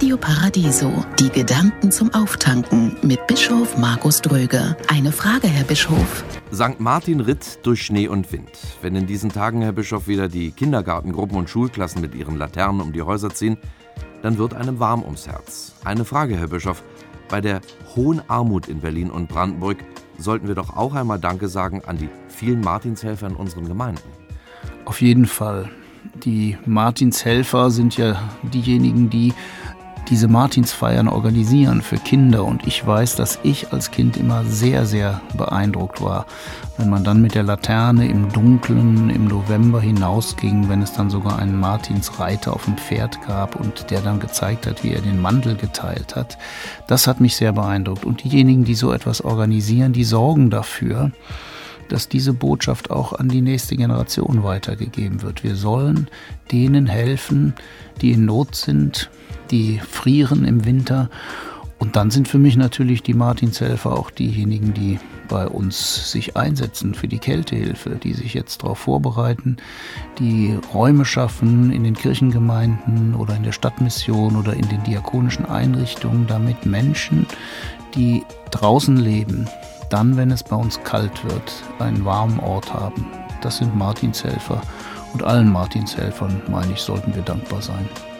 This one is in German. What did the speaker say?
Radio Paradiso. Die Gedanken zum Auftanken mit Bischof Markus Dröge. Eine Frage, Herr Bischof. St. Martin ritt durch Schnee und Wind. Wenn in diesen Tagen, Herr Bischof, wieder die Kindergartengruppen und Schulklassen mit ihren Laternen um die Häuser ziehen, dann wird einem warm ums Herz. Eine Frage, Herr Bischof. Bei der hohen Armut in Berlin und Brandenburg sollten wir doch auch einmal Danke sagen an die vielen Martinshelfer in unseren Gemeinden. Auf jeden Fall. Die Martinshelfer sind ja diejenigen, die diese Martinsfeiern organisieren für Kinder. Und ich weiß, dass ich als Kind immer sehr, sehr beeindruckt war, wenn man dann mit der Laterne im Dunkeln im November hinausging, wenn es dann sogar einen Martinsreiter auf dem Pferd gab und der dann gezeigt hat, wie er den Mantel geteilt hat. Das hat mich sehr beeindruckt. Und diejenigen, die so etwas organisieren, die sorgen dafür, dass diese Botschaft auch an die nächste Generation weitergegeben wird. Wir sollen denen helfen, die in Not sind, die frieren im Winter. Und dann sind für mich natürlich die Martinshelfer auch diejenigen, die bei uns sich einsetzen für die Kältehilfe, die sich jetzt darauf vorbereiten, die Räume schaffen in den Kirchengemeinden oder in der Stadtmission oder in den diakonischen Einrichtungen, damit Menschen, die draußen leben, dann, wenn es bei uns kalt wird, einen warmen Ort haben. Das sind Martinshelfer. Und allen Martinshelfern, meine ich, sollten wir dankbar sein.